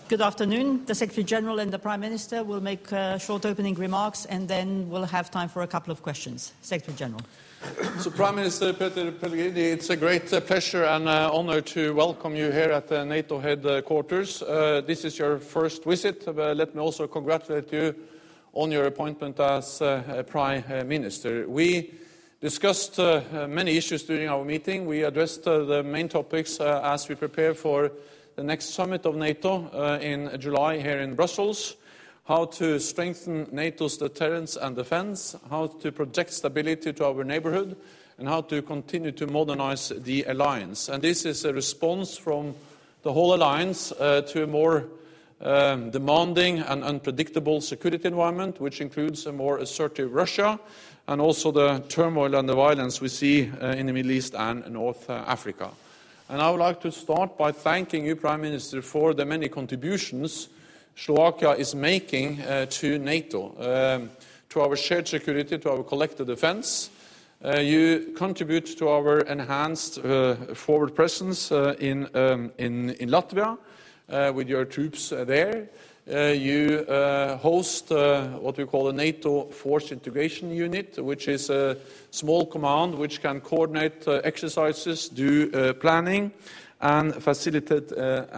Good afternoon. The Secretary General and the Prime Minister will make short opening remarks, and then we'll have time for a couple of questions. Secretary General. So, Prime Minister Peter Pellegrini, it's a great pleasure and honor to welcome you here at the NATO headquarters. This is your first visit. Let me also congratulate you on your appointment as Prime Minister. We discussed many issues during our meeting. We addressed the main topics as we prepare for the next summit of NATO in July here in Brussels, how to strengthen NATO's deterrence and defense, how to project stability to our neighborhood, and how to continue to modernize the alliance. And this is a response from the whole alliance to a more demanding and unpredictable security environment, which includes a more assertive Russia, and also the turmoil and the violence we see in the Middle East and North Africa. And I would like to start by thanking you, Prime Minister, for the many contributions Slovakia is making to NATO, to our shared security, to our collective defense. You contribute to our enhanced forward presence in Latvia with your troops there. You host what we call a NATO Force Integration Unit, which is a small command which can coordinate exercises, do planning, and facilitate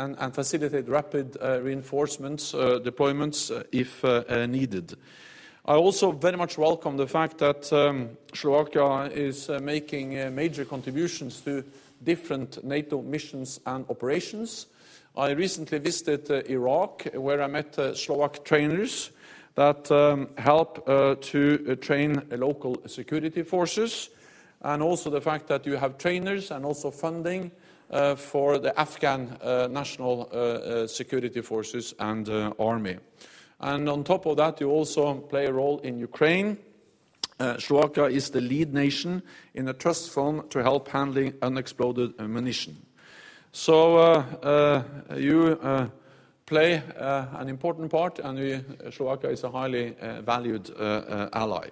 rapid reinforcements, deployments if needed. I also very much welcome the fact that Slovakia is making major contributions to different NATO missions and operations. I recently visited Iraq, where I met Slovak trainers that help to train local security forces, and also the fact that you have trainers and also funding for the Afghan national security forces and army. And on top of that, you also play a role in Ukraine. Slovakia is the lead nation in a trust fund to help handling unexploded ammunition. So you play an important part, and Slovakia is a highly valued ally.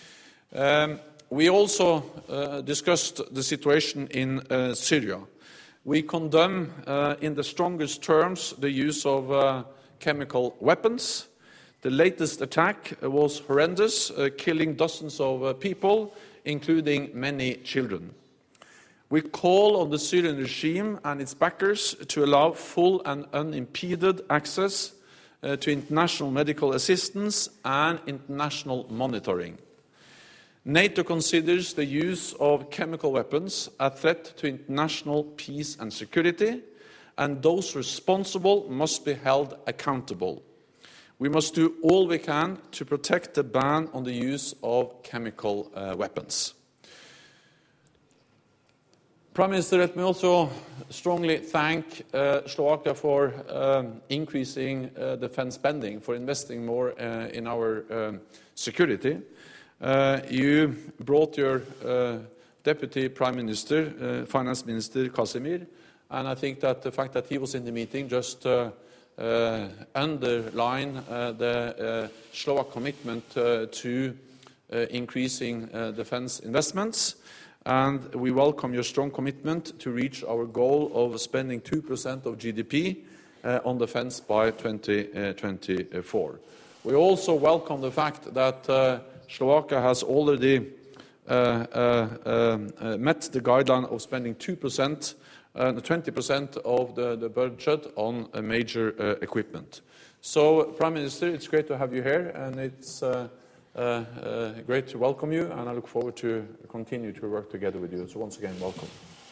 We also discussed the situation in Syria. We condemn in the strongest terms the use of chemical weapons. The latest attack was horrendous, killing dozens of people, including many children. We call on the Syrian regime and its backers to allow full and unimpeded access to international medical assistance and international monitoring. NATO considers the use of chemical weapons a threat to international peace and security, and those responsible must be held accountable. We must do all we can to protect the ban on the use of chemical weapons. Prime Minister, let me also strongly thank Slovakia for increasing defense spending, for investing more in our security. You brought your Deputy Prime Minister, Finance Minister Kazimir, and I think that the fact that he was in the meeting just underline the Slovak commitment to increasing defense investments. And we welcome your strong commitment to reach our goal of spending 2% of GDP on defense by 2024. We also welcome the fact that Slovakia has already met the guideline of spending 2%, 20% of the budget on major equipment. So, Prime Minister, it's great to have you here, and it's great to welcome you, and I look forward to continue to work together with you. So once again, welcome.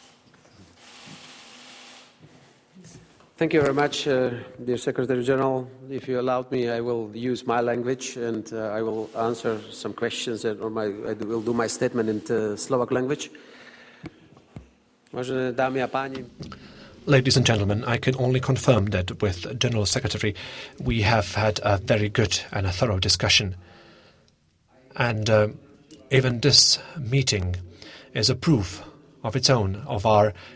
Thank you very much, dear Secretary General. If you allowed me, I will use my language, and I will answer some questions, I will do my statement in the Slovak language. Ladies and gentlemen, I can only confirm that with General Secretary, we have had a very good and a thorough discussion. And even this meeting is a proof of its own of our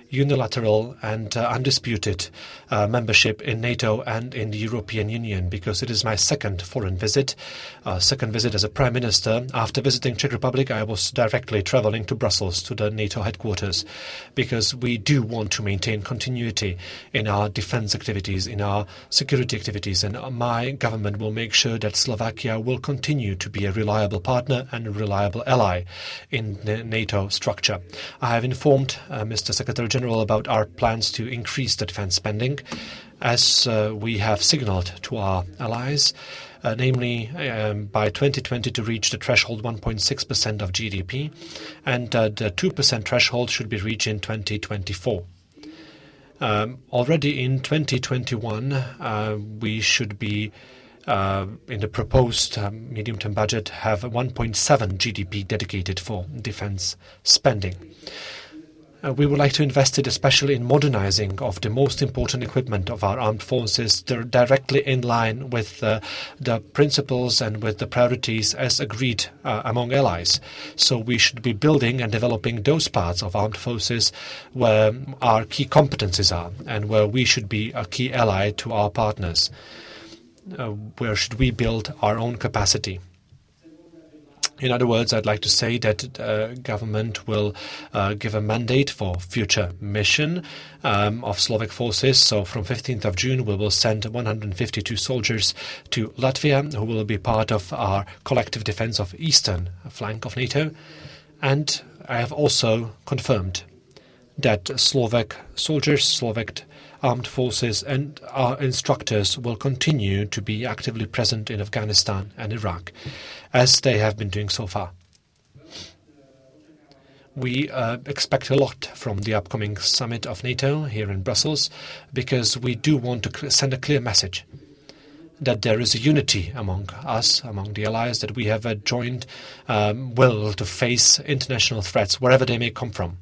unilateral and undisputed membership in NATO and in the European Union, because it is my second foreign visit, as a Prime Minister. After visiting Czech Republic, I was directly traveling to Brussels, to the NATO headquarters, because we do want to maintain continuity in our defense activities, in our security activities, and my government will make sure that Slovakia will continue to be a reliable partner and a reliable ally in the NATO structure. I have informed Mr. Secretary-General about our plans to increase the defense spending, as we have signaled to our allies, namely by 2020 to reach the threshold 1.6% of GDP, and the 2% threshold should be reached in 2024. Already in 2021, we should be in the proposed medium-term budget have 1.7 GDP dedicated for defense spending. We would like to invest it especially in modernizing of the most important equipment of our armed forces, directly in line with the principles and with the priorities as agreed among allies. So we should be building and developing those parts of armed forces where our key competencies are and where we should be a key ally to our partners. Where should we build our own capacity? In other words, I'd like to say that government will give a mandate for future mission of Slovak forces. So from 15th of June, we will send 152 soldiers to Latvia, who will be part of our collective defense of eastern flank of NATO. And I have also confirmed that Slovak soldiers, Slovak armed forces and our instructors will continue to be actively present in Afghanistan and Iraq, as they have been doing so far. We expect a lot from the upcoming summit of NATO here in Brussels, because we do want to send a clear message that there is a unity among us, among the allies, that we have a joint will to face international threats wherever they may come from.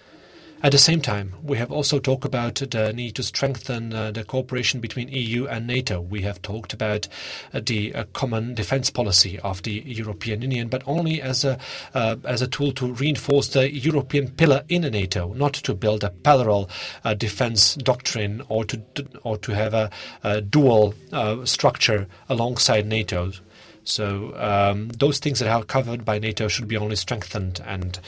At the same time, we have also talked about the need to strengthen the cooperation between EU and NATO. We have talked about the common defense policy of the European Union, but only as a tool to reinforce the European pillar in NATO, not to build a parallel defense doctrine or to have a dual structure alongside NATO. So those things that are covered by NATO should be only strengthened and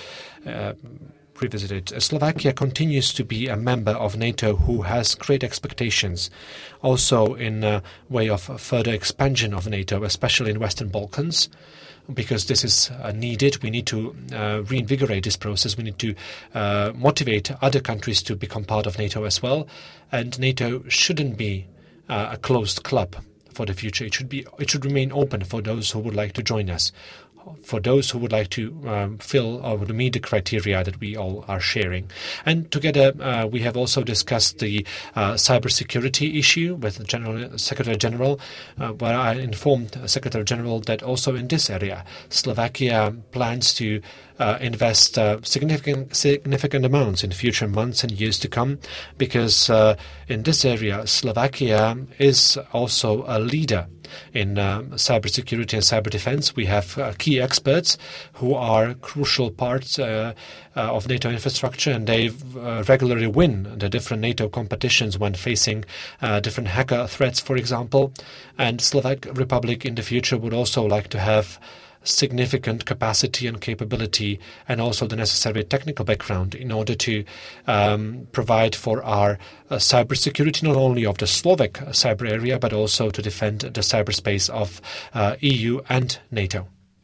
revisited. Slovakia continues to be a member of NATO who has great expectations, also in way of further expansion of NATO, especially in Western Balkans, because this is needed. We need to reinvigorate this process. We need to motivate other countries to become part of NATO as well. And NATO shouldn't be a closed club for the future. It should remain open for those who would like to join us, for those who would like to fill or to meet the criteria that we all are sharing. And together we have also discussed the cybersecurity issue with the Secretary General, where I informed Secretary General that also in this area Slovakia plans to invest significant amounts in future months and years to come, because in this area Slovakia is also a leader in cybersecurity and cyber defense. We have key experts who are crucial parts of NATO infrastructure, and they regularly win the different NATO competitions when facing different hacker threats, for example. And Slovak Republic in the future would also like to have significant capacity and capability, and also the necessary technical background in order to provide for our cybersecurity, not only of the Slovak cyber area, but also to defend the cyberspace of EU and NATO.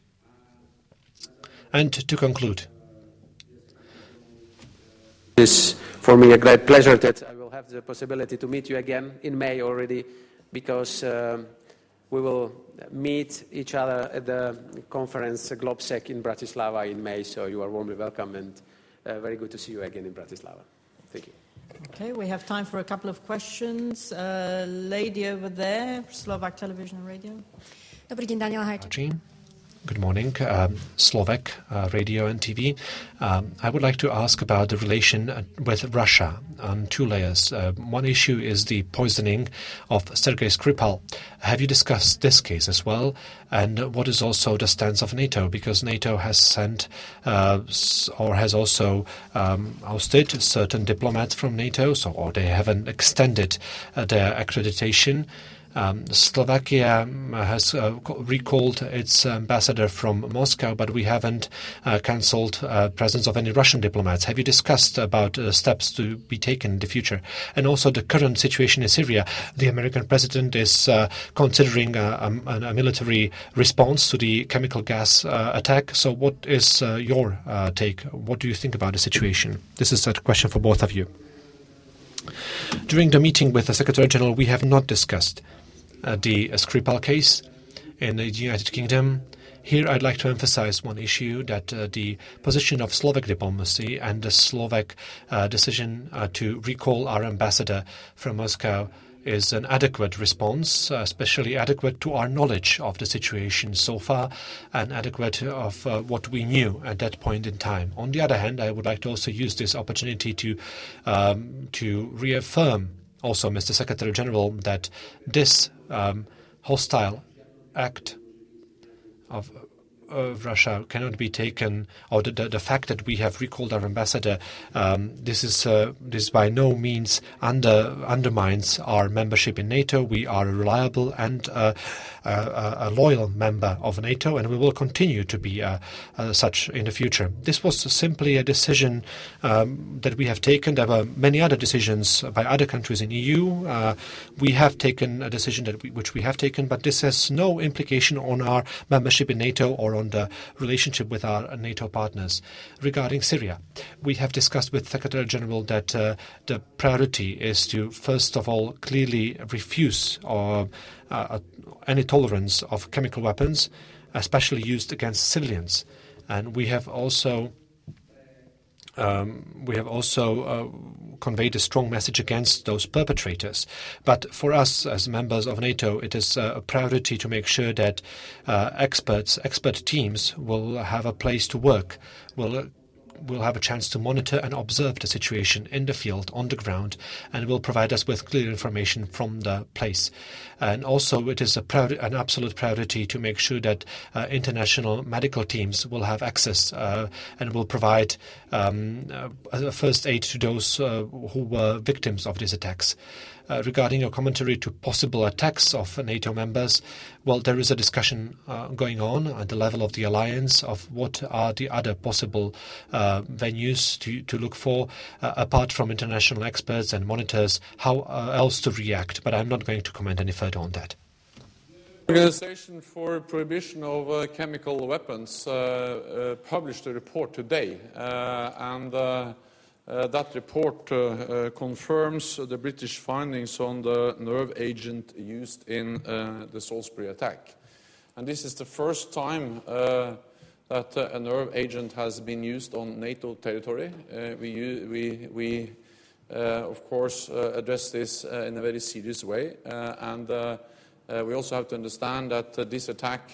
And to conclude, it is for me a great pleasure that I will have the possibility to meet you again in May already, because we will meet each other at the conference Globsec in Bratislava in May, so you are warmly welcome, and very good to see you again in Bratislava. Thank you. Okay, we have time for a couple of questions. Lady over there, Slovak Television and Radio. Dobrý deň, Daniela Hajčík. Good morning, Slovak radio and TV. I would like to ask about the relation with Russia on two layers. One issue is the poisoning of Sergei Skripal. Have you discussed this case as well? And what is also the stance of NATO? Because NATO has sent or has also ousted certain diplomats from NATO, or they haven't extended their accreditation. Slovakia has recalled its ambassador from Moscow, but we haven't cancelled presence of any Russian diplomats. Have you discussed about steps to be taken in the future? And also the current situation in Syria. The American president is considering a military response to the chemical gas attack. So what is your take? What do you think about the situation? This is a question for both of you. During the meeting with the Secretary General, we have not discussed the Skripal case in the United Kingdom. Here I'd like to emphasize one issue, that the position of Slovak diplomacy and the Slovak decision to recall our ambassador from Moscow is an adequate response, especially adequate to our knowledge of the situation so far and adequate of what we knew at that point in time. On the other hand, I would like to also use this opportunity to reaffirm also, Mr. Secretary General, that this hostile act of Russia cannot be taken, or the fact that we have recalled our ambassador, this by no means undermines our membership in NATO. We are a reliable and a loyal member of NATO, and we will continue to be such in the future. This was simply a decision that we have taken. There were many other decisions by other countries in EU. We have taken a decision which we have taken, but this has no implication on our membership in NATO or on the relationship with our NATO partners. Regarding Syria, we have discussed with Secretary General that the priority is to, first of all, clearly refuse any tolerance of chemical weapons, especially used against civilians. And we have also conveyed a strong message against those perpetrators. But for us, as members of NATO, it is a priority to make sure that expert teams will have a place to work, will have a chance to monitor and observe the situation in the field, on the ground, and will provide us with clear information from the place. And also it is an absolute priority to make sure that international medical teams will have access and will provide first aid to those who were victims of these attacks. Regarding your commentary to possible attacks of NATO members, well, there is a discussion going on at the level of the alliance of what are the other possible venues to look for, apart from international experts and monitors, how else to react. But I'm not going to comment any further on that. The Organization for Prohibition of Chemical Weapons published a report today, and that report confirms the British findings on the nerve agent used in the Salisbury attack. And this is the first time that a nerve agent has been used on NATO territory. We of course, address this in a very serious way. And we also have to understand that this attack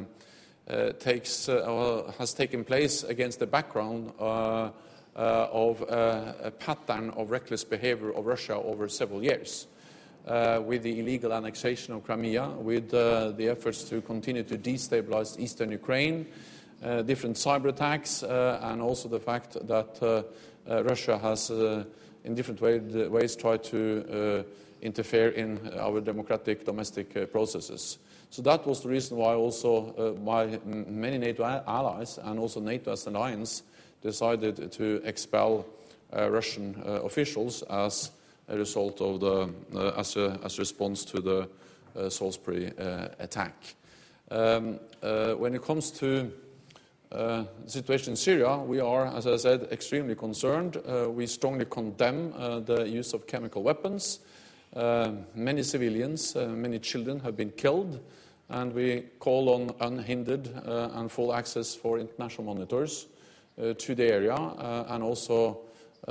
has taken place against the background of a pattern of reckless behavior of Russia over several years, with the illegal annexation of Crimea, with the efforts to continue to destabilize eastern Ukraine, different cyber attacks, and also the fact that Russia has, in different ways, tried to interfere in our democratic domestic processes. So that was the reason why also many NATO allies and also NATO as an alliance decided to expel Russian officials as a result of as a response to the Salisbury attack. When it comes to the situation in Syria, we are, as I said, extremely concerned. We strongly condemn the use of chemical weapons. Many civilians, many children have been killed, and we call on unhindered and full access for international monitors to the area, and also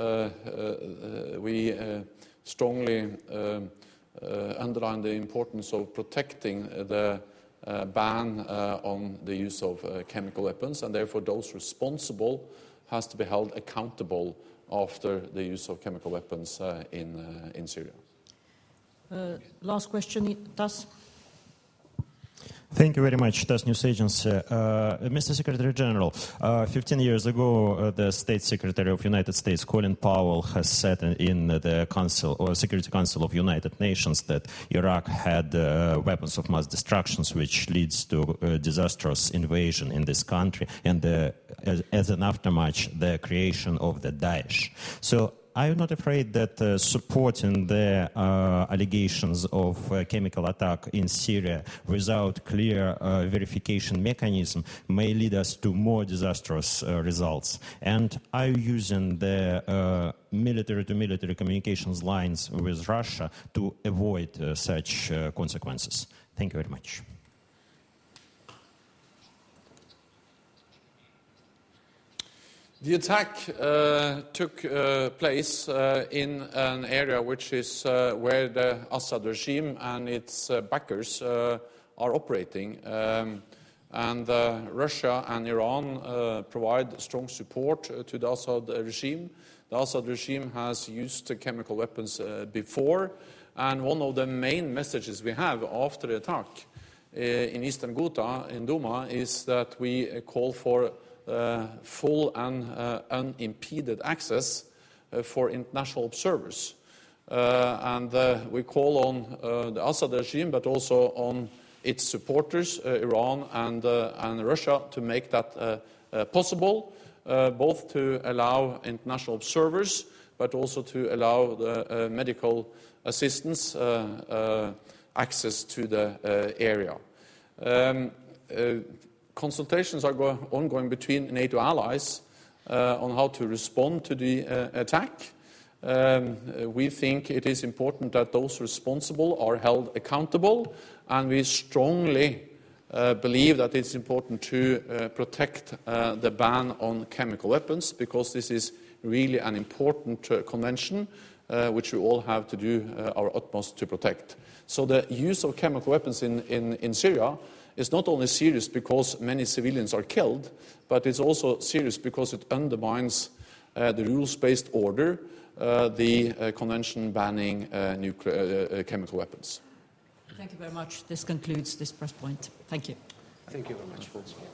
we strongly underline the importance of protecting the ban on the use of chemical weapons, and therefore those responsible has to be held accountable after the use of chemical weapons in Syria. Last question, Tas. Thank you very much, TASS News Agency. Mr. Secretary General, 15 years ago, the State Secretary of United States, Colin Powell, has said in the Council or Security Council of United Nations that Iraq had weapons of mass destruction, which leads to disastrous invasion in this country, and as an aftermath, the creation of the Daesh. So, are you not afraid that supporting the allegations of chemical attack in Syria without clear verification mechanism may lead us to more disastrous results? And are you using the military-to-military communications lines with Russia to avoid such consequences? Thank you very much. The attack took place in an area which is where the Assad regime and its backers are operating. And Russia and Iran provide strong support to the Assad regime. The Assad regime has used chemical weapons before, and one of the main messages we have after the attack in Eastern Ghouta, in Douma, is that we call for full and unimpeded access for international observers. And we call on the Assad regime, but also on its supporters, Iran and Russia, to make that possible, both to allow international observers, but also to allow the medical assistance access to the area. Consultations are ongoing between NATO allies on how to respond to the attack. We think it is important that those responsible are held accountable, and we strongly believe that it's important to protect the ban on chemical weapons, because this is really an important convention which we all have to do our utmost to protect. So the use of chemical weapons in Syria is not only serious because many civilians are killed, but it's also serious because it undermines the rules-based order, the convention banning chemical weapons. Thank you very much. This concludes this press point. Thank you. Thank you very much.